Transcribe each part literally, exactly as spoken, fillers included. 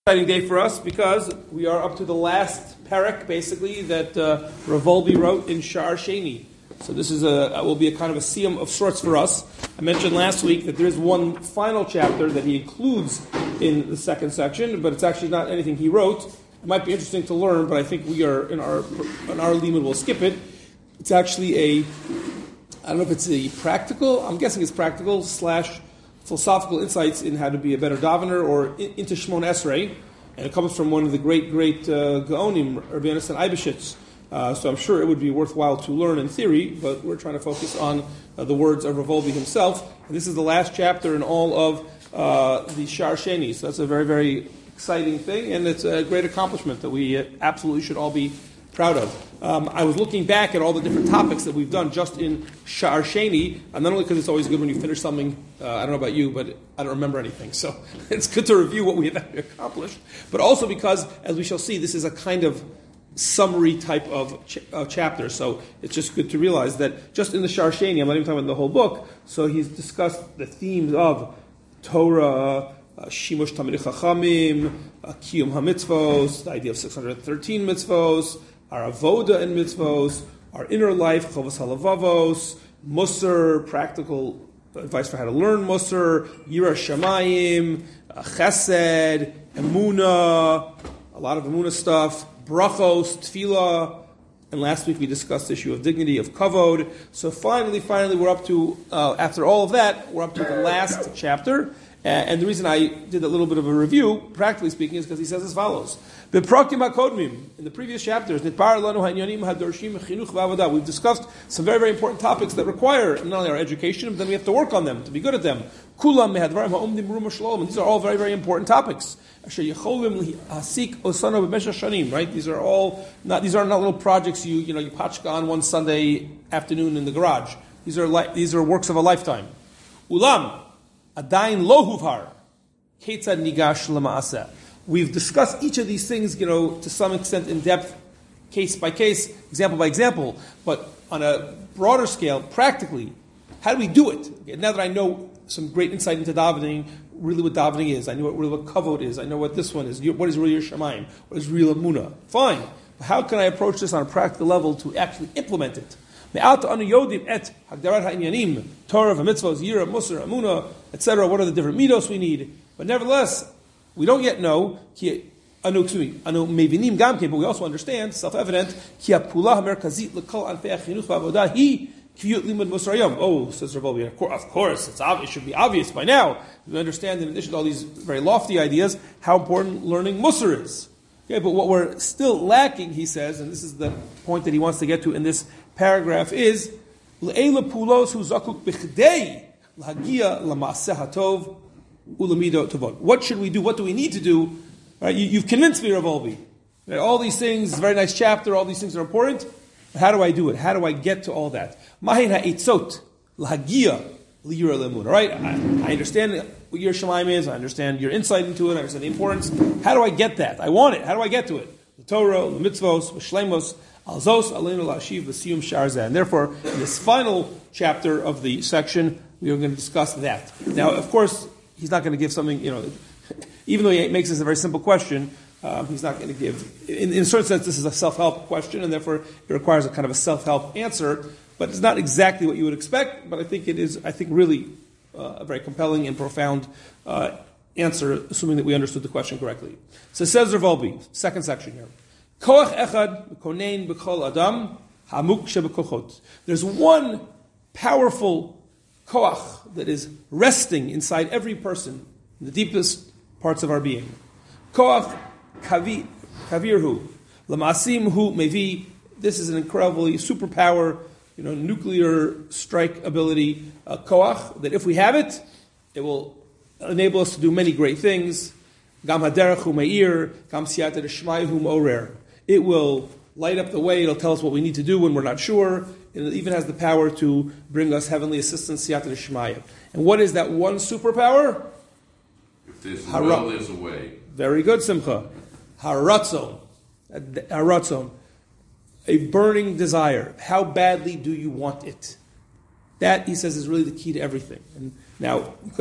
Exciting day for us because we are up to the last parak, basically, that uh, Rav Wolbe wrote in Sha'ar Sheni. So this is a will be a kind of a siyum of sorts for us. I mentioned last week that there is one final chapter that he includes in the second section, but it's actually not anything he wrote. It might be interesting to learn, but I think we are in our in our limud we'll skip it. It's actually a I don't know if it's a practical. I'm guessing it's practical slash philosophical insights in how to be a better davener, or in, into Shmon Esrei, and it comes from one of the great, great uh, Gaonim, Rabbi Yonasan Eibeshitz. Uh, so I'm sure it would be worthwhile to learn in theory, but we're trying to focus on uh, the words of Rav Wolbe himself. And this is the last chapter in all of uh, the Sha'ar Sheni. So that's a very, very exciting thing, and it's a great accomplishment that we uh, absolutely should all be proud of. Um, I was looking back at all the different topics that we've done just in Sha'ar Sheni, and not only because it's always good when you finish something, uh, I don't know about you, but I don't remember anything, so it's good to review what we have actually accomplished, but also because, as we shall see, this is a kind of summary type of ch- uh, chapter, so it's just good to realize that just in the Sha'ar Sheni, I'm not even talking about the whole book, so he's discussed the themes of Torah, Uh, Shimush Talmidei Chachamim, uh, Kiyum HaMitzvos, the idea of six hundred thirteen mitzvos, our avoda and mitzvos, our inner life, Chovos HaLevavos, Musar, practical advice for how to learn Musar, Yira Shamayim, uh, Chesed, Emunah, a lot of Emunah stuff, Brachos, Tefillah, and last week we discussed the issue of dignity, of kavod. So finally, finally, we're up to, uh, after all of that, we're up to the last chapter. Uh, and the reason I did a little bit of a review, practically speaking, is because he says as follows. In the previous chapters, we've discussed some very, very important topics that require not only our education, but then we have to work on them, to be good at them. And these are all very, very important topics. Right? These are all not these are not little projects you you know you patchka on one Sunday afternoon in the garage. These are li- these are works of a lifetime. Ulam. Adain lo huvhar, ketzad nigash lemaaseh. We've discussed each of these things, you know, to some extent in depth, case by case, example by example. But on a broader scale, practically, how do we do it? Okay, now that I know some great insight into davening, really what davening is, I know what really what kavod is, I know what this one is. What is real Yerushalayim? What is real Emunah? Fine. But how can I approach this on a practical level to actually implement it? et Hagdarat ha'inyanim, Torah, mitzvos, Yira, Musar, Emunah, et cetera. What are the different midos we need? But nevertheless, we don't yet know. Anu mevinim gamke, but we also understand, self-evident. Ki ha'pula ha'merkazit l'kol anfei ha'chinuch v'avodah hi kiyut limud musar hayom. Oh, says Rav Wolbe, of course, it's obvious, it should be obvious by now. We understand, in addition to all these very lofty ideas, how important learning musar is. Okay, but what we're still lacking, he says, and this is the point that he wants to get to in this paragraph, is le'ela pulos hu zakuk b'chdei l'hagia l'maaseh hatov u'lemido tovot. What should we do? What do we need to do? Right, you, you've convinced me, Rav Wolbe. Right, all these things, very nice chapter, all these things are important. But how do I do it? How do I get to all that? Mahin ha'etzot l'hagia l'yira l'emun. All right, I, I understand what your Yerushalayim is. I understand your insight into it. I understand the importance. How do I get that? I want it. How do I get to it? The Torah, the mitzvos, the shlemos, alzos, aleinu la'ashiv, v'siyum sharzeh. And therefore, in this final chapter of the section, we are going to discuss that. Now, of course, he's not going to give something, you know, even though he makes this a very simple question, um, he's not going to give, in, in a certain sense, this is a self-help question, and therefore it requires a kind of a self-help answer, but it's not exactly what you would expect, but I think it is, I think, really uh, a very compelling and profound uh, answer, assuming that we understood the question correctly. So it says Rav Wolbe, second section here. Koach echad konein b'kol adam hamuk shebekochot. There's one powerful koach that is resting inside every person, in the deepest parts of our being. Koach kavi, kavirhu, lamasim hu mevi. This is an incredibly superpower, you know, nuclear strike ability, uh, koach, that if we have it, it will enable us to do many great things. Gam haderech hu meir, gam siyata d'shmai hu morer. It will light up the way. It'll tell us what we need to do when we're not sure. It even has the power to bring us heavenly assistance, siyata d'shmai. And what is that one superpower? If there's a will, there's a way. Very good, Simcha. Haratzon. Haratzon. A burning desire. How badly do you want it? That, he says, is really the key to everything. And now, you could have,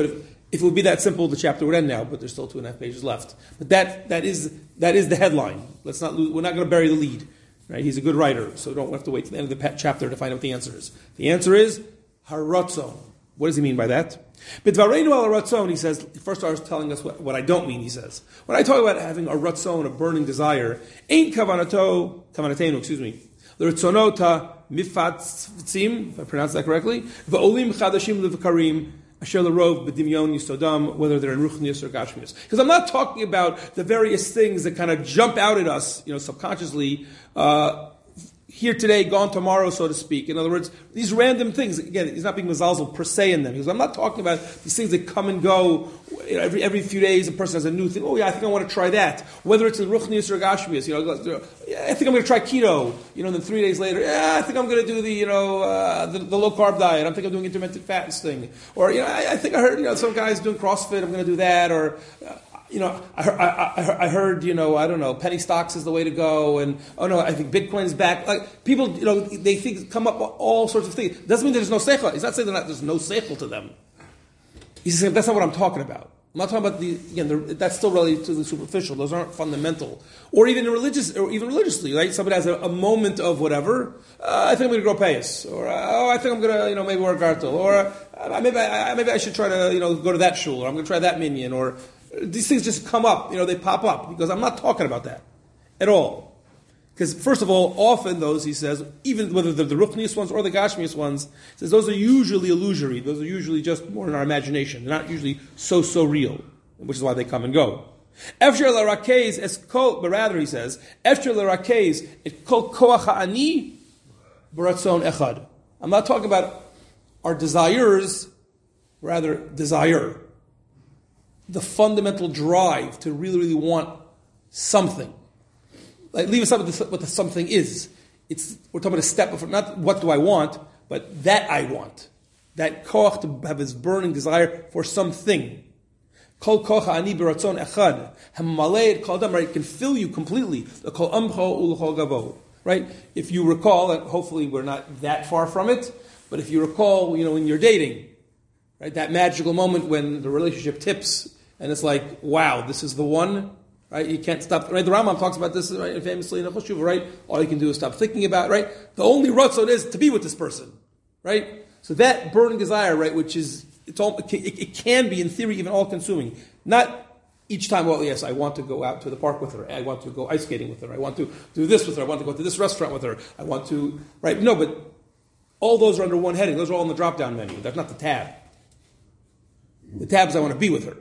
If it would be that simple, the chapter would end now, but there's still two and a half pages left. But that that is that is the headline. Let's not lose, we're not going to bury the lead. Right? He's a good writer, so don't have to wait to the end of the chapter to find out what the answer is. The answer is haratzon. What does he mean by that? B'dvareinu al haratzon, he says, first starts telling us what, what I don't mean, he says. When I talk about having a ratzon, a burning desire, ain't kavanato, kavanatenu, excuse me, l'ratzonota mifatzim, if I pronounce that correctly, v'olim chadashim l'v'karim, asher l'rov b'dimyon yisodam, whether they're in ruchnius or gashmius. Because I'm not talking about the various things that kind of jump out at us, you know, subconsciously, uh, here today, gone tomorrow, so to speak. In other words, these random things, again, he's not being mazalzel per se in them. Because I'm not talking about these things that come and go. You know, every every few days, a person has a new thing. Oh, yeah, I think I want to try that. Whether it's in ruchnius or gashmius, you know, yeah, I think I'm going to try keto. You know, and then three days later, yeah, I think I'm going to do the, you know, uh, the, the low carb diet. I'm thinking I'm doing intermittent fasting. Or, you know, I, I think I heard, you know, some guys doing CrossFit. I'm going to do that. Or, uh, You know, I, I, I heard, you know, I don't know, penny stocks is the way to go, and, oh no, I think Bitcoin's back. Like, people, you know, they think, come up with all sorts of things. Doesn't mean there's no seichel. He's not saying that there's no seichel to them. He's saying that's not what I'm talking about. I'm not talking about the, again, the, that's still relatively superficial. Those aren't fundamental. Or even in religious, or even religiously, right? Somebody has a, a moment of whatever, uh, I think I'm going to grow payas. Or, uh, oh, I think I'm going to, you know, maybe wear a gartel. Or, uh, maybe, I, maybe I should try to, you know, go to that shul. Or I'm going to try that minyan. Or, these things just come up, you know, they pop up, because I'm not talking about that at all. Because, first of all, often those, he says, even whether they're the ruchnius ones or the gashmius ones, he says those are usually illusory. Those are usually just more in our imagination. They're not usually so, so real, which is why they come and go. Efshir l'rakez es kol, but rather, he says, Efshir l'rakez es kol koach ha'ani b'ratzon echad. I'm not talking about our desires, rather, desire. The fundamental drive to really, really want something. Like, leave aside what the, what the something is. It's, we're talking about a step of, not what do I want, but that I want. That koach, to have this burning desire for something. Kol koach ani b'ratzon echad. Hamalei kol adam, right? It can fill you completely. The kol amcho u'l'chol gavo. Right? If you recall, and hopefully we're not that far from it, but if you recall, you know, when you're dating, right? That magical moment when the relationship tips, and it's like, wow, this is the one, right? You can't stop, right? The Rambam talks about this, right, famously in the Choshuv, right? All you can do is stop thinking about, right? The only ratzon is to be with this person, right? So that burning desire, right, which is, it's all, it, it can be, in theory, even all-consuming. Not each time, well, yes, I want to go out to the park with her. I want to go ice skating with her. I want to do this with her. I want to go to this restaurant with her. I want to, right? No, but all those are under one heading. Those are all in the drop-down menu. That's not the tab. The tab is I want to be with her.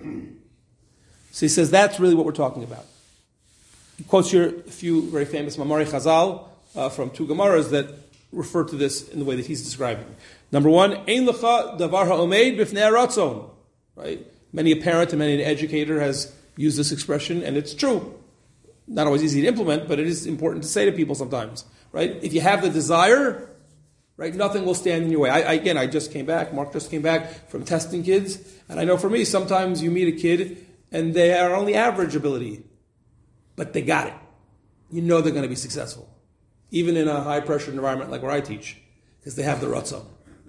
So he says that's really what we're talking about. He quotes here a few very famous Mamari Chazal uh, from two Gemaras that refer to this in the way that he's describing. Number one, Ein lecha davar ha'omeid b'fnei haratzon. Right? Many a parent and many an educator has used this expression, and it's true. Not always easy to implement, but it is important to say to people sometimes. Right? If you have the desire, right, nothing will stand in your way. I, I, again, I just came back, Mark just came back from testing kids, and I know for me, sometimes you meet a kid, and they are only average ability, but they got it. You know they're going to be successful, even in a high-pressure environment like where I teach, because they have the ratzon.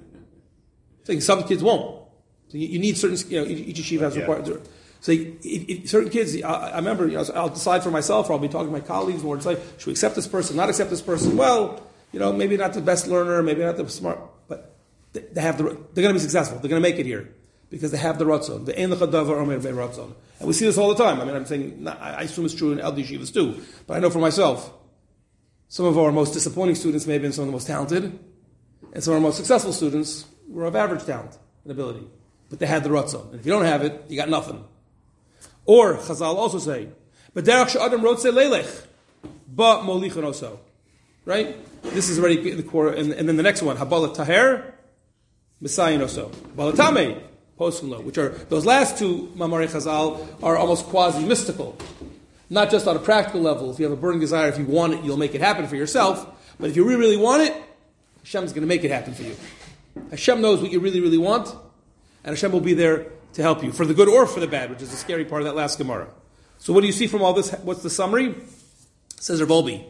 So some kids won't. So you, you need certain, you know, each yeshiva has yeah. required. So you, it, it, certain kids, I, I remember, you know, I'll decide for myself, or I'll be talking to my colleagues, or it's like, should we accept this person, not accept this person? Well, you know, maybe not the best learner, maybe not the smart, but they, they have the, they're going to be successful. They're going to make it here because they have the ratzon. The ein lecha davar omer be ratzon. And we see this all the time. I mean, I'm saying, not, I assume it's true in L D yeshivas too, but I know for myself, some of our most disappointing students may have been some of the most talented, and some of our most successful students were of average talent and ability, but they had the ratzon. And if you don't have it, you got nothing. Or Chazal also say, "B'derach she'adam rotzeh leilech, ba molichan oso." Right? This is already the core, and, and then the next one, Habala Taher, Messiah oso, Balatame, Poskunlo, which are those last two Mamari Chazal are almost quasi mystical, not just on a practical level. If you have a burning desire, if you want it, you'll make it happen for yourself. But if you really, really want it, Hashem's going to make it happen for you. Hashem knows what you really, really want, and Hashem will be there to help you, for the good or for the bad, which is the scary part of that last Gemara. So what do you see from all this? What's the summary? Says Rav Wolbe,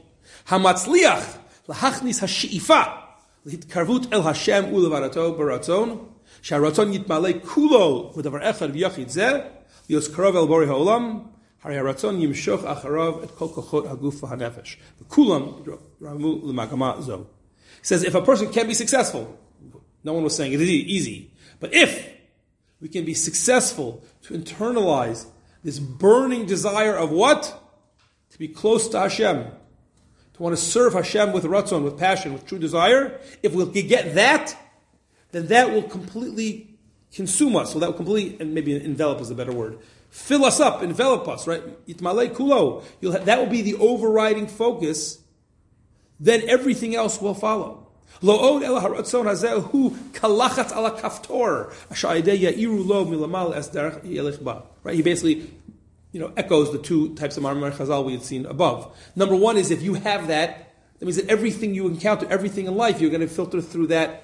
Hamatzliach lahachnis hashi'ifa l'hitkarvut el Hashem ulevarato baratzon Sharatzon yitmalei kulo v'davar echad v'yachid zeh lios karov el bori ha'olam hari haratzon yimshoch acharav et kol kochot haguf v'hanefesh v'kulam ramu l'magama zo. He says if a person can be successful, no one was saying it is easy, but if we can be successful to internalize this burning desire of what? To be close to Hashem, to want to serve Hashem with ratzon, with passion, with true desire. If we get that, then that will completely consume us. So that will completely, and maybe envelop is a better word, fill us up, envelop us, right? Itmalei kulo. You'll have, that will be the overriding focus. Then everything else will follow. Lo od el haratzon hazeh hu kalachat ala kaftor ashayidei ya'iru lo milamal es derech yelech ba. Right? He basically, you know, echoes the two types of Ma'amar Chazal we had seen above. Number one is if you have that, that means that everything you encounter, everything in life, you're going to filter through that.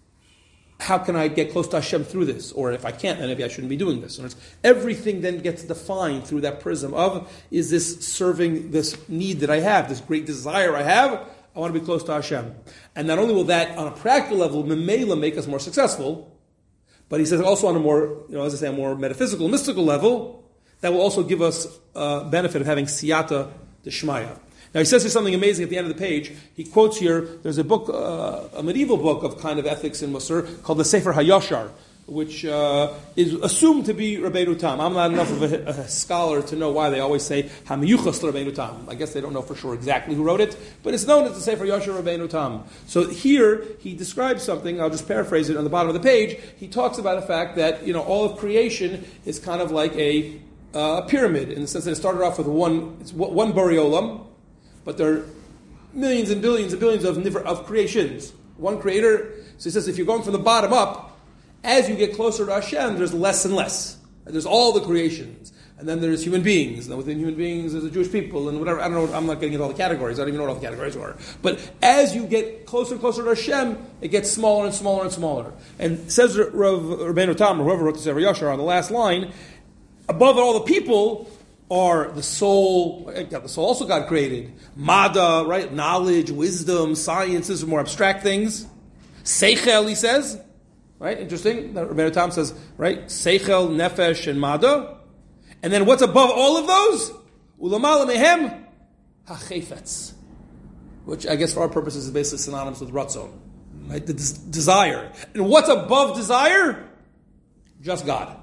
How can I get close to Hashem through this? Or if I can't, then maybe I shouldn't be doing this. And everything then gets defined through that prism of, is this serving this need that I have, this great desire I have? I want to be close to Hashem. And not only will that, on a practical level, memela make us more successful, but he says also on a more, you know, as I say, a more metaphysical, mystical level, that will also give us uh, benefit of having siyata d'shmaya. Now he says there's something amazing at the end of the page. He quotes here, there's a book, uh, a medieval book of kind of ethics in Musar called the Sefer HaYashar, which uh, is assumed to be Rabbeinu Tam. I'm not enough of a, a scholar to know why they always say Hamiyuchas Rabbeinu Tam. I guess they don't know for sure exactly who wrote it, but it's known as the Sefer Yashar Rabbeinu Tam. So here he describes something. I'll just paraphrase it on the bottom of the page. He talks about the fact that, you know, all of creation is kind of like a, uh, a pyramid in the sense that it started off with one it's one Bari Olam, but there are millions and billions and billions of of creations. One creator. So he says if you're going from the bottom up, as you get closer to Hashem, there's less and less. There's all the creations. And then there's human beings. And within human beings, there's the Jewish people and whatever. I don't know. I'm not getting into all the categories. I don't even know what all the categories are. But as you get closer and closer to Hashem, it gets smaller and smaller and smaller. And says Rav Rabbeinu Tam, or whoever wrote the Sefer Yashar, on the last line, above all the people are the soul. The soul also God created. Mada, right? Knowledge, wisdom, science. These are more abstract things. Seichel, he says. Right, interesting. Rabbeinu Tam says, right, Seichel, Nefesh, and Mada. And then what's above all of those? Ulamala mehem, hachefetz. Which I guess for our purposes is basically synonymous with Ratzon. Right, the des- desire. And what's above desire? Just God.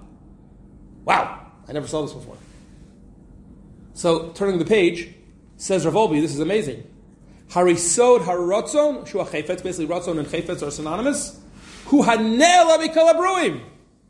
Wow, I never saw this before. So, turning the page, says Rav Wolbe, this is amazing. Harisod haratzon, shu hachefetz, basically Ratzon and Chefetz are synonymous. Who hanela mikol habruim.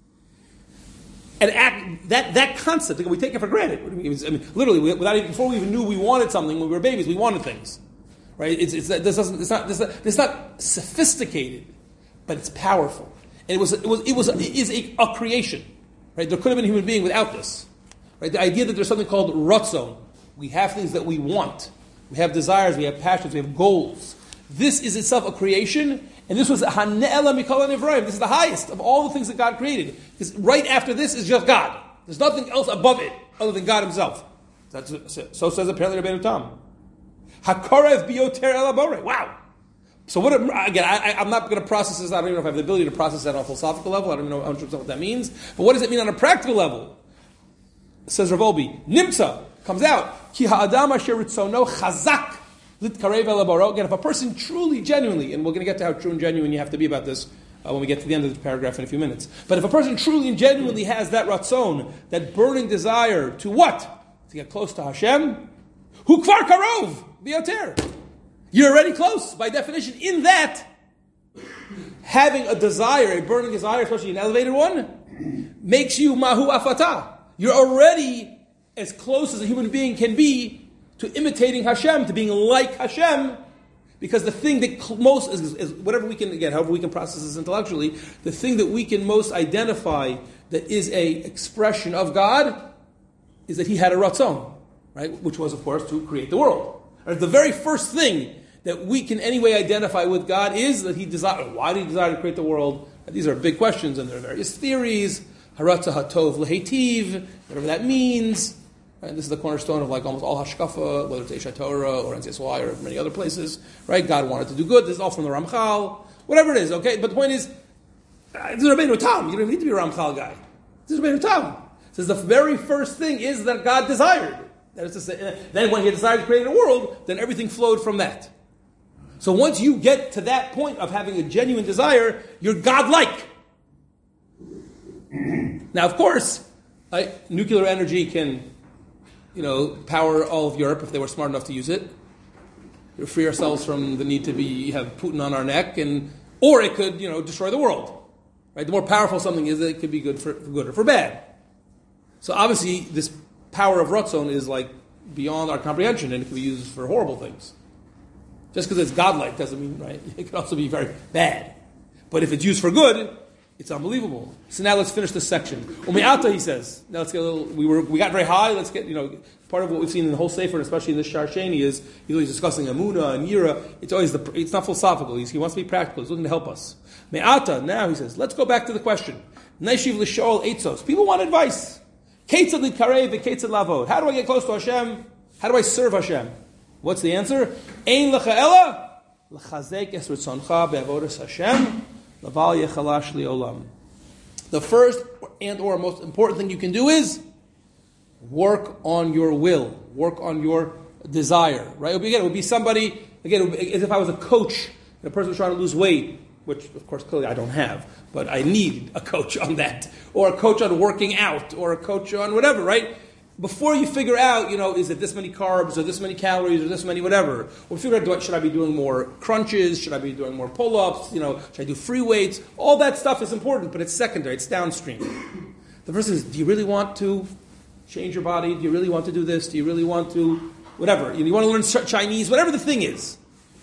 And act, that that concept, we take it for granted. I mean, literally, without even, before we even knew we wanted something, when we were babies, we wanted things, right? It's, it's, this doesn't, it's not, it's not, it's not sophisticated, but it's powerful. And it was, it was, it was, it is a, a creation, right? There could have been a human being without this, right? The idea that there's something called ratzon. We have things that we want. We have desires. We have passions. We have goals. This is itself a creation. And this was Hane'ela Mikol HaNivraim. This is the highest of all the things that God created. Because right after this is just God. There's nothing else above it other than God Himself. That's, so says apparently Rabbeinu Tam. Hakorev bioter el abore. Wow. So what? Again, I, I'm not going to process this. I don't even know if I have the ability to process that on a philosophical level. I don't even know what that means. But what does it mean on a practical level? Says Rav Wolbe. Nimtza comes out. Ki ha'adam asher ritzono chazak. Again, if a person truly, genuinely, and we're going to get to how true and genuine you have to be about this uh, when we get to the end of the paragraph in a few minutes. But if a person truly and genuinely has that ratzon, that burning desire to what? To get close to Hashem, hu kvar karov bioter. You're already close, by definition. In that, having a desire, a burning desire, especially an elevated one, makes you mahu afata. You're already as close as a human being can be to imitating Hashem, to being like Hashem, because the thing that most is, is whatever we can, again, however we can process this intellectually, the thing that we can most identify that is a expression of God is that He had a ratzon, right? Which was, of course, to create the world. Right? The very first thing that we can anyway identify with God is that He desired. Why did He desire to create the world? These are big questions, and there are various theories. Haratza hatov lehetiv, whatever that means. Right? This is the cornerstone of like almost all hashkafa, whether it's Eish Torah or N C S Y or many other places. Right? God wanted to do good. This is all from the Ramchal. Whatever it is, okay? But the point is, This is Rabbeinu Tam. You don't even need to be a Ramchal guy. This is Rabbeinu Tam. Says the very first thing is that God desired. That is to say, then when He decided to create a world, then everything flowed from that. So once you get to that point of having a genuine desire, you're godlike. Now, of course, right, nuclear energy can, you know, power all of Europe if they were smart enough to use it. We'll free ourselves from the need to be have Putin on our neck, and or it could, you know, destroy the world. Right? The more powerful something is, it could be good for, for good or for bad. So obviously, this power of Ratzon is like beyond our comprehension, and it can be used for horrible things. Just because it's godlike doesn't mean, right? It can also be very bad. But if it's used for good, it's unbelievable. So now let's finish this section. Umi'ata, he says. Now let's get a little. We were we got very high. Let's get, you know, part of what we've seen in the whole Sefer, and especially in this Shar Sheni, is he's always discussing Amunah and Yira. It's always the. It's not philosophical. He's, he wants to be practical. He's looking to help us. Me'ata. Now he says, let's go back to the question. Naishiv l'shoel eitzos. People want advice. Keitzad l'karei v'keitzad lavod. How do I get close to Hashem? How do I serve Hashem? What's the answer? Ein lecha ela l'chazek es ritzoncha be'avodas Hashem laval yechalash li'olam. The first and or most important thing you can do is work on your will, work on your desire. Right? It would be, again, it would be somebody. Again, it would be as if I was a coach and a person was trying to lose weight, which of course clearly I don't have, but I need a coach on that, or a coach on working out, or a coach on whatever. Right? Before you figure out, you know, is it this many carbs, or this many calories, or this many whatever, or figure out, do I, should I be doing more crunches, should I be doing more pull-ups, you know, should I do free weights? All that stuff is important, but it's secondary, it's downstream. The first is, do you really want to change your body? Do you really want to do this? Do you really want to, whatever, you want to learn Chinese, whatever the thing is.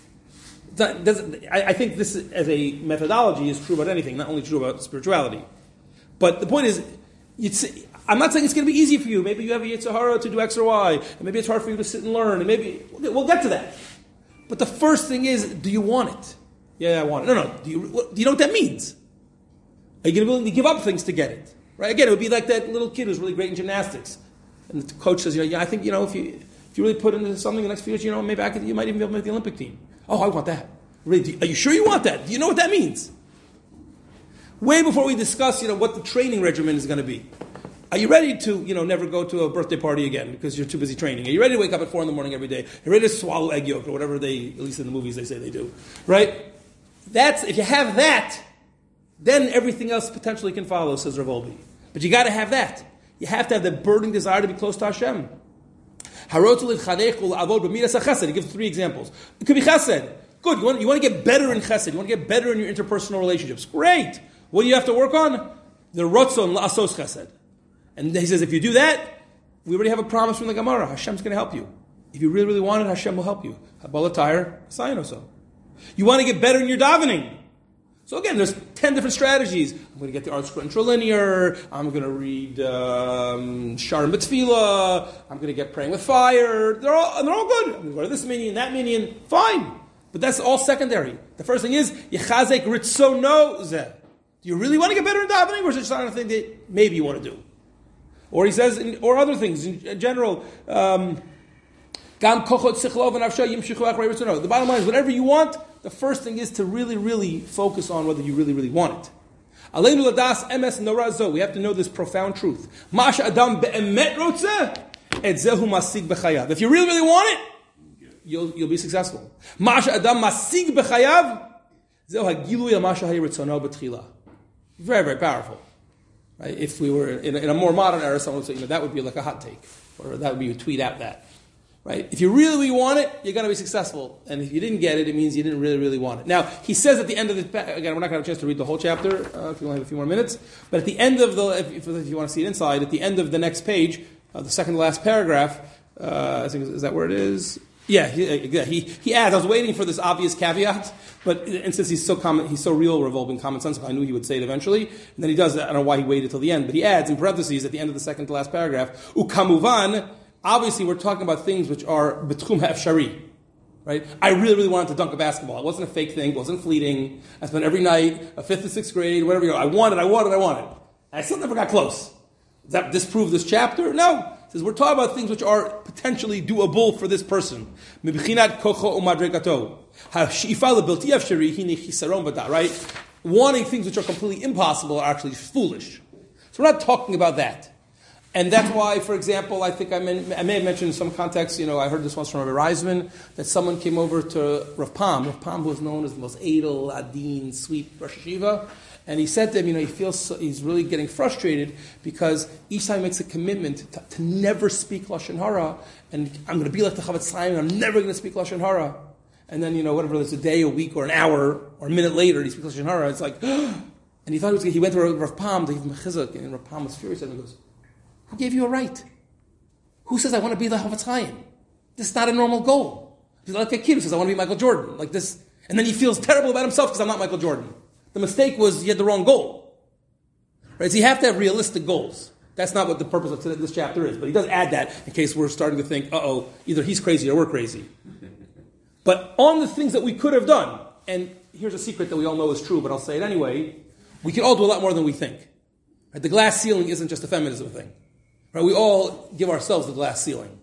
I think this as a methodology is true about anything, not only true about spirituality. But the point is, it's, I'm not saying it's going to be easy for you. Maybe you have a Yetzer Hara to do X or Y, and maybe it's hard for you to sit and learn, and maybe we'll get to that. But the first thing is, do you want it? Yeah, I want it. No, no. Do you, do you know what that means? Are you going to be willing to give up things to get it? Right? Again, it would be like that little kid who's really great in gymnastics, and the coach says, you know, yeah, I think, you know, if you if you really put into something in the next few years, you know, maybe I could, you might even be able to make the Olympic team. Oh, I want that. Really? Do you, are you sure you want that? Do you know what that means? Way before we discuss, you know, what the training regimen is going to be. Are you ready to, you know, never go to a birthday party again because you're too busy training? Are you ready to wake up at four in the morning every day? Are you ready to swallow egg yolk or whatever they, at least in the movies they say they do, right? That's, if you have that, then everything else potentially can follow, says Rav Olby. But you got to have that. You have to have the burning desire to be close to Hashem. He gives three examples. It could be chesed. Good. You want, you want to get better in chesed. You want to get better in your interpersonal relationships. Great. What do you have to work on? The rotzon la'asos chesed. And he says, if you do that, we already have a promise from the Gemara. Hashem's going to help you. If you really, really want it, Hashem will help you. Habalatayr, sign also. You want to get better in your davening. So again, there's ten different strategies. I'm going to get the Art Scroll Intralinear. I'm going to read um, Sharon B'Tfila. I'm going to get Praying with Fire. They're all, they're all good. I'm going to go to this minion, that minion. Fine. But that's all secondary. The first thing is, Yechazek Ritzono Zeh. Do you really want to get better in davening, or is it just not a thing that maybe you want to do? Or he says, or other things in general. Um, the bottom line is, whatever you want, the first thing is to really, really focus on whether you really, really want it. We have to know this profound truth. If you really, really want it, you'll, you'll be successful. Very, very powerful. Right? If we were in a, in a more modern era, someone would say, you know, that would be like a hot take, or that would be a tweet out that. Right? If you really, really want it, you're going to be successful. And if you didn't get it, it means you didn't really, really want it. Now, he says at the end of the, again, we're not going to have a chance to read the whole chapter, uh, if you only have a few more minutes, but at the end of the, if, if, if you want to see it inside, at the end of the next page, uh, the second to last paragraph, uh, I think, is that where it is? Yeah, he, yeah, he, he adds, I was waiting for this obvious caveat, but, and since he's so common, he's so real, revolving common sense, I knew he would say it eventually, and then he does, I don't know why he waited till the end, but he adds in parentheses at the end of the second to last paragraph, ukamuvan, obviously we're talking about things which are betchum ha'efshari, right? I really, really wanted to dunk a basketball. It wasn't a fake thing, it wasn't fleeting. I spent every night, a fifth and sixth grade, whatever you know, I wanted, I wanted, I wanted. And I still never got close. Does that disprove this chapter? No. It says we're talking about things which are potentially doable for this person. Right? wanting things which are completely impossible are actually foolish. So we're not talking about that. And that's why, for example, I think I, mean, I may have mentioned in some context, you know, I heard this once from Rabbi Reisman, that someone came over to Rav Pam. Rav Pam was known as the most edel, adin, sweet Rosh Hashiva. And he said to him, you know, he feels so, he's really getting frustrated because each time he makes a commitment to, to never speak Lashon Hara, and I'm going to be like the Chavetz Chaim, I'm never going to speak Lashon Hara. And then, you know, whatever, it's a day, a week, or an hour, or a minute later, he speaks Lashon Hara. It's like, and he thought he was, he went to Rav Pam to give him a chizuk, and Rav Pam was furious, and he goes, who gave you a right? Who says I want to be the Chavetz Chaim? This is not a normal goal. He's like a kid who says I want to be Michael Jordan, like this, and then he feels terrible about himself because I'm not Michael Jordan. The mistake was he had the wrong goal. Right? So you have to have realistic goals. That's not what the purpose of this chapter is, but he does add that in case we're starting to think, uh-oh, either he's crazy or we're crazy. But on the things that we could have done, and here's a secret that we all know is true, but I'll say it anyway, we can all do a lot more than we think. Right? The glass ceiling isn't just a feminism thing. Right? We all give ourselves the glass ceiling.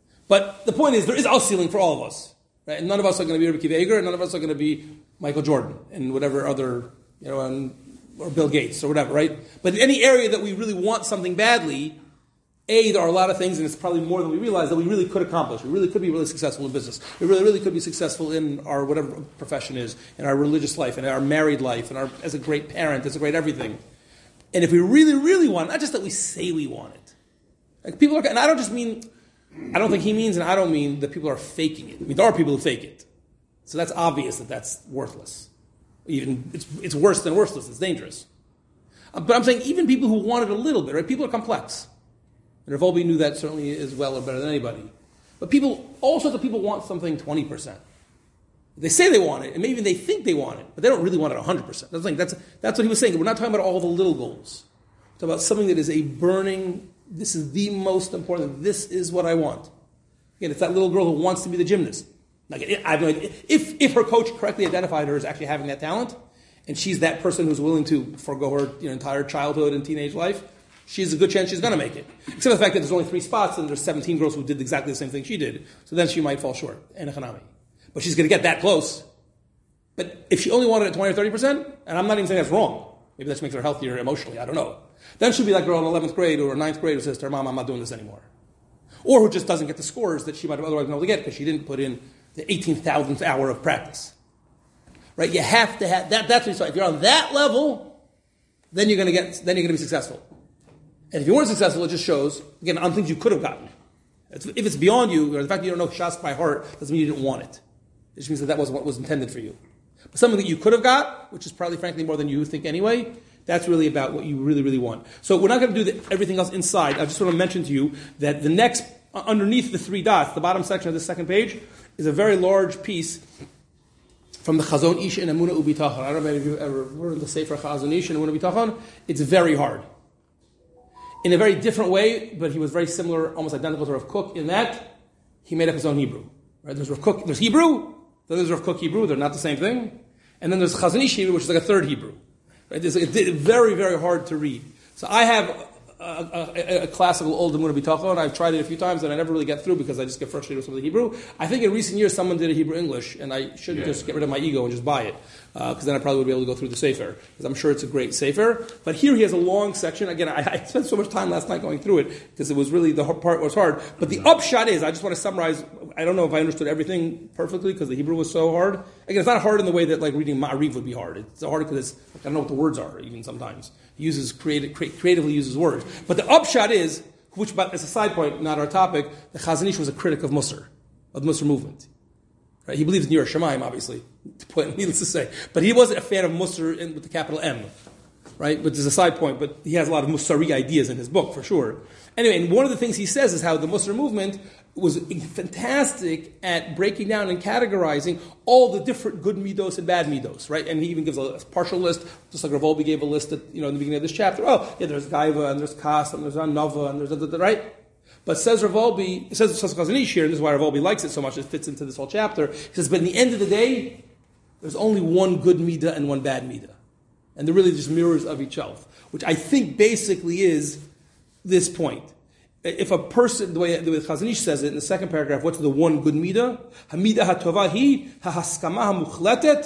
But the point is, there is a ceiling for all of us. Right? And none of us are going to be Rebbe Akiva Eiger, and none of us are going to be Michael Jordan, and whatever other, you know, and, or Bill Gates, or whatever, right? But in any area that we really want something badly, A, there are a lot of things, and it's probably more than we realize, that we really could accomplish. We really could be really successful in business. We really, really could be successful in our whatever profession is, in our religious life, in our married life, in our as a great parent, as a great everything. And if we really, really want it, not just that we say we want it. Like people are, and I don't just mean, I don't think he means, and I don't mean that people are faking it. I mean, there are people who fake it. So that's obvious that that's worthless. Even it's it's worse than worthless. It's dangerous. Uh, but I'm saying even people who want it a little bit, right? People are complex. And Rav Wolbe knew that certainly as well or better than anybody. But people, all sorts of people want something twenty percent. They say they want it, and maybe they think they want it, but they don't really want it one hundred percent. That's, like, that's, that's what he was saying. We're not talking about all the little goals. We're talking about something that is a burning, this is the most important, this is what I want. Again, it's that little girl who wants to be the gymnast. Like, I have no idea. If, if her coach correctly identified her as actually having that talent, and she's that person who's willing to forego her you know, entire childhood and teenage life, she's a good chance she's going to make it. Except for the fact that there's only three spots, and there's seventeen girls who did exactly the same thing she did. So then she might fall short. And Hanami. But she's going to get that close. But if she only wanted it twenty or thirty percent, and I'm not even saying that's wrong, maybe that makes her healthier emotionally, I don't know. Then she'll be that girl in eleventh grade or ninth grade who says to her mom, I'm not doing this anymore. Or who just doesn't get the scores that she might have otherwise been able to get because she didn't put in the eighteen thousandth hour of practice. Right? You have to have, that, that's what you If you're on that level, then you're going to get, then you're going to be successful. And if you weren't successful, it just shows, again, on things you could have gotten. It's, if it's beyond you, or the fact that you don't know Shas by heart, doesn't mean you didn't want it. It just means that that wasn't what was intended for you. But something that you could have got, which is probably, frankly, more than you think anyway, that's really about what you really, really want. So we're not going to do the, everything else inside. I just want to mention to you that the next, underneath the three dots, the bottom section of the second page, is a very large piece from the Chazon Ish and Emunah Ubitachon. I don't know if you've ever heard the Sefer Chazon Ish and Emunah Ubitachon. It's very hard. In a very different way, but he was very similar, almost identical to Rav Kook in that he made up his own Hebrew. Right? There's Rav Kook, there's Hebrew, then there's Rav Kook Hebrew, they're not the same thing. And then there's Chazon Ish Hebrew, which is like a third Hebrew. Right? It's very, very hard to read. So I have a, a, a classical old Emunah Ubitachon. I've tried it a few times and I never really get through because I just get frustrated with some of the Hebrew. I think in recent years someone did a Hebrew English, and I should yeah. just get rid of my ego and just buy it. Because uh, then I probably would be able to go through the Sefer. Because I'm sure it's a great Sefer. But here he has a long section. Again, I, I spent so much time last night going through it because it was really, the part was hard. But the upshot is, I just want to summarize, I don't know if I understood everything perfectly because the Hebrew was so hard. Again, it's not hard in the way that like reading Ma'ariv would be hard. It's hard because it's, I don't know what the words are even sometimes. He uses, creative, creatively uses words. But the upshot is, which but as a side point, not our topic, the Chazon Ish was a critic of Musar, of the Musar movement. Right? He believes in Yiras Shamayim, obviously, needless to say. But he wasn't a fan of Musar in, with the capital M, right? But there's a side point, but he has a lot of Musari ideas in his book, for sure. Anyway, and one of the things he says is how the Musar movement was fantastic at breaking down and categorizing all the different good midos and bad midos, right? And he even gives a, a partial list, just like Rav Wolbe gave a list at, you know, in the beginning of this chapter. Oh, yeah, there's Gaiva, and there's Kas, and there's Anava, and there's, da, da, da, right? But says Rav Wolbe, says Chazon Ish here, and this is why Rav Wolbe likes it so much, it fits into this whole chapter. He says, but in the end of the day, there's only one good midah and one bad midah. And they're really just mirrors of each other, which I think basically is this point. If a person, the way, the way Chazon Ish says it in the second paragraph, what's the one good midah? Hamidah hatovah hi hahaskama hamuchletet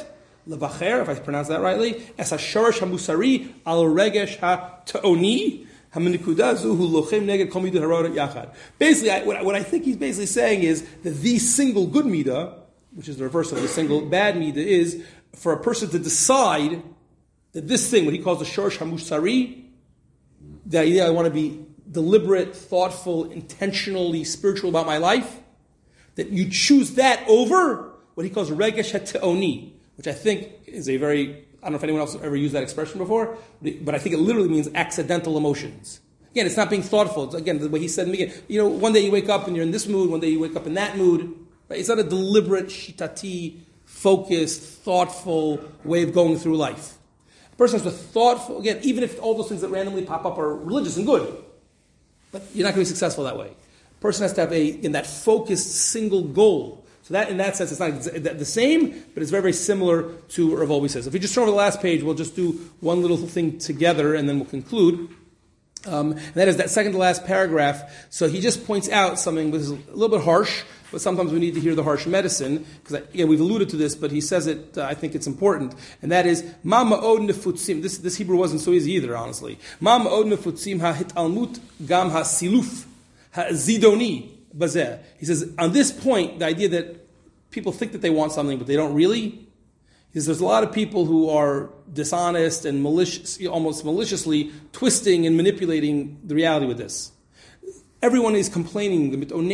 levacher, if I pronounce that rightly, es hasharash hamusari al regesh ha-ta'oni, ha-menikuda zuhu lochem neged kol midah harada yachad. Basically, I, what, what I think he's basically saying is that the single good midah, which is the reverse of the single bad midah, is for a person to decide that this thing, what he calls the sharash hamusari, the idea I want to be deliberate, thoughtful, intentionally spiritual about my life, that you choose that over what he calls regesh ha-ta'oni, which I think is a very, I don't know if anyone else has ever used that expression before, but I think it literally means accidental emotions. Again, it's not being thoughtful. It's, again, the way he said to me, you know, one day you wake up and you're in this mood, one day you wake up in that mood. Right? It's not a deliberate, shitati, focused, thoughtful way of going through life. A person has to thoughtful, again, even if all those things that randomly pop up are religious and good, but you're not going to be successful that way. A person has to have a, in that focused single goal. So that, in that sense, it's not the same, but it's very, very similar to what Rav Wolbe says. If we just turn over the last page, we'll just do one little thing together, and then we'll conclude. Um, and that is that second to last paragraph. So he just points out something that is a little bit harsh, but sometimes we need to hear the harsh medicine, because again, we've alluded to this, but he says it, uh, I think it's important, and that is, Ma ma'od nefutzim. This, this Hebrew wasn't so easy either, honestly. Ma ma'od nefutzim ha-hitalmut gam ha-siluf ha-zidoni. Bazeh. He says, on this point, the idea that people think that they want something, but they don't really, he says there's a lot of people who are dishonest and malicious, almost maliciously twisting and manipulating the reality with this. Everyone is complaining,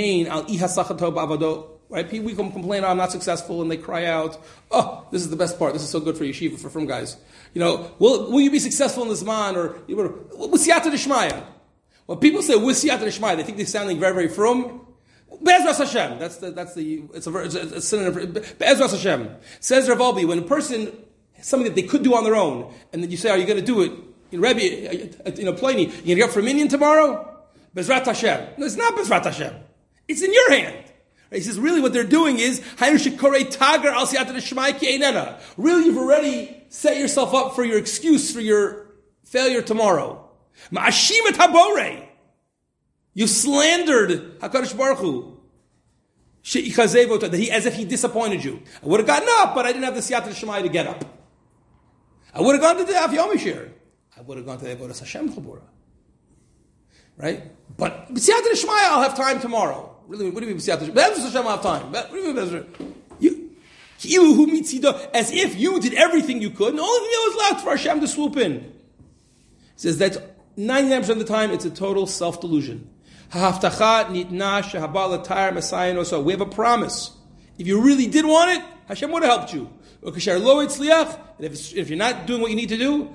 right? People complain, oh, I'm not successful, and they cry out, oh, this is the best part, this is so good for yeshiva, for frum guys. You know, will, will you be successful in this man, or, with siyata d'shmaya? When people say, with siyata d'shmaya, they think they're sounding very, very frum. Be'ezras Hashem. That's the, that's the, it's a, it's a synonym for, Be'ezras Hashem. Says Rav Wolbe, when a person, something that they could do on their own, and then you say, are you going to do it? You know, Rebbe, you know, Pliny, you going to get up for a minyan tomorrow? Bezrat Hashem. No, it's not Bezrat Hashem. It's in your hand. He says, really what they're doing is, really, you've already set yourself up for your excuse for your failure tomorrow. Ma'ashimat habore. You slandered HaKadosh Baruch Hu. That he, as if he disappointed you. I would have gotten up, but I didn't have the Siyata Shemai to get up. I would have gone to the Af Yomishir. I would have gone to the Avodas Hashem Chabura. Right? But Siyata Shemai, I'll have time tomorrow. Really, what do you mean Siyata Shemai? Avodas Hashem, I'll have time. What do you mean? You, as if you did everything you could, and the only thing that was left for Hashem to swoop in. He says that ninety-nine percent of the time, it's a total self-delusion. We have a promise. If you really did want it, Hashem would have helped you. And if, if you're not doing what you need to do,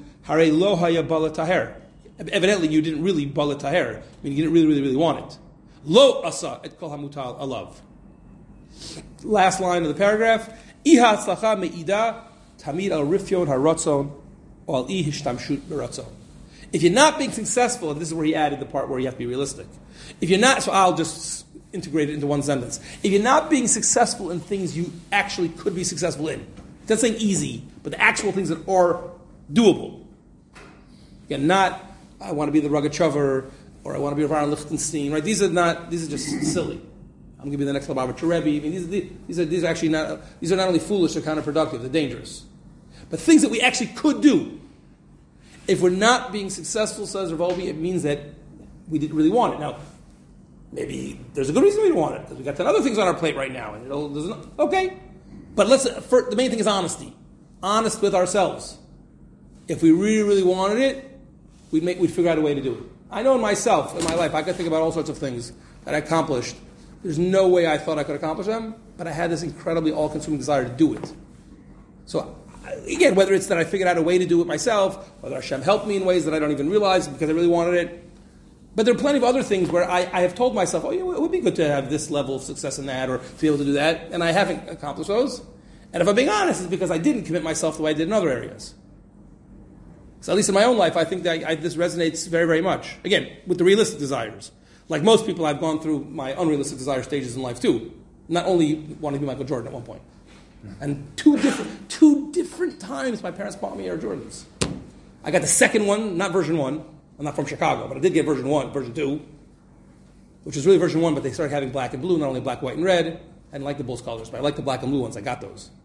evidently you didn't really bala taher. I mean, you didn't really, really, really want it. Lo asa et kol hamutal alav. Last line of the paragraph. Iha tzlacha me'ida tamid al rifyon haratzon or al i hishtamshut beratzon. If you're not being successful, and this is where he added the part where you have to be realistic. If you're not, so I'll just integrate it into one sentence. If you're not being successful in things you actually could be successful in, that's saying easy, but the actual things that are doable. Again, not, I want to be the Rogachover, or I want to be Rav Lichtenstein, right? These are not, these are just silly. I'm going to be the next Lubavitcher Rebbe. I mean, these, these, are, these are actually not, these are not only foolish, they're counterproductive, they're dangerous. But things that we actually could do. If we're not being successful, says Rav Wolbe, it means that we didn't really want it. Now, maybe there's a good reason we didn't want it, because we got ten other things on our plate right now. And it'll, there's no, okay, but let's. For, the main thing is honesty. Honest with ourselves. If we really, really wanted it, we'd make, we'd figure out a way to do it. I know in myself, in my life, I could think about all sorts of things that I accomplished. There's no way I thought I could accomplish them, but I had this incredibly all-consuming desire to do it. So, again, whether it's that I figured out a way to do it myself, whether Hashem helped me in ways that I don't even realize because I really wanted it. But there are plenty of other things where I, I have told myself, oh, you know, it would be good to have this level of success in that or to be able to do that, and I haven't accomplished those. And if I'm being honest, it's because I didn't commit myself the way I did in other areas. So at least in my own life, I think that I, this resonates very, very much. Again, with the realistic desires. Like most people, I've gone through my unrealistic desire stages in life too. Not only wanting to be Michael Jordan at one point. And two different, two different times my parents bought me Air Jordans. I got the second one, not version one. I'm not from Chicago, but I did get version one, version two, which was really version one, but they started having black and blue, not only black, white, and red. I didn't like the Bulls colors, but I liked the black and blue ones. I got those.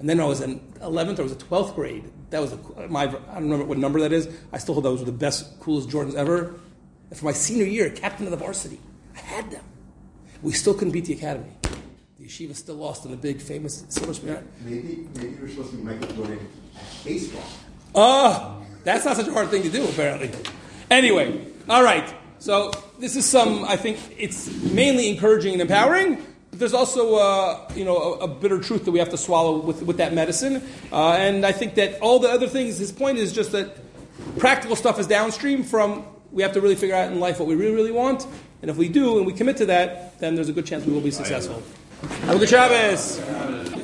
And then I was in eleventh or was it twelfth grade. That was a, my, I don't remember what number that is. I still hold those were the best, coolest Jordans ever. And for my senior year, captain of the varsity, I had them. We still couldn't beat the academy. The yeshiva still lost in the big, famous silver spoon. Maybe, maybe you were supposed to be Michael Jordan at baseball. Oh, that's not such a hard thing to do, apparently. Anyway, all right. So this is some, I think it's mainly encouraging and empowering, but there's also, uh, you know, a, a bitter truth that we have to swallow with, with that medicine. Uh, and I think that all the other things, his point is just that practical stuff is downstream from, we have to really figure out in life what we really, really want. And if we do and we commit to that, then there's a good chance we will be successful. Have a good Shabbos.